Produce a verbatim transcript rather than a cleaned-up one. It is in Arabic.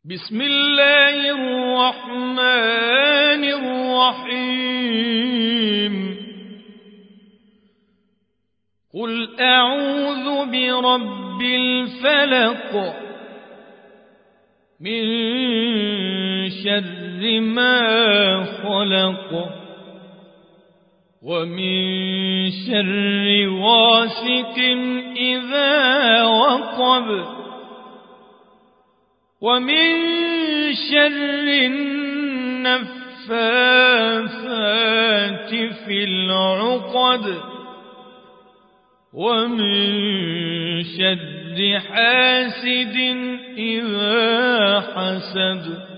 بسم الله الرحمن الرحيم قل أعوذ برب الفلق من شر ما خلق ومن شر غاسق إذا وقب ومن شر النفاثات في العقد ومن شر حاسد إذا حسد.